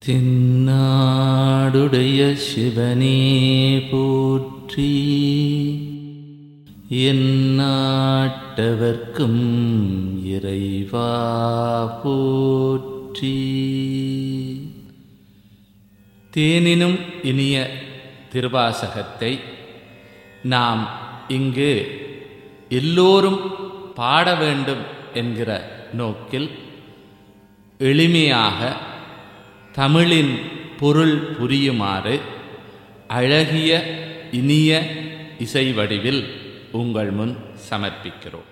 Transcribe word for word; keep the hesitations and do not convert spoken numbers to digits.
தென்னாடுடைய சிவனே போற்றி, எந்நாட்டவர்க்கும் இறைவா போற்றி. தேனினும் இனிய திருவாசகத்தை நாம் இங்கு எல்லோரும் பாட வேண்டும் என்கிற நோக்கில் எளிமையாக தமிழின் பொருள் புரியுமாறு அழகிய இனிய இசை வடிவில் உங்கள் முன் சமர்ப்பிக்கிறோம்.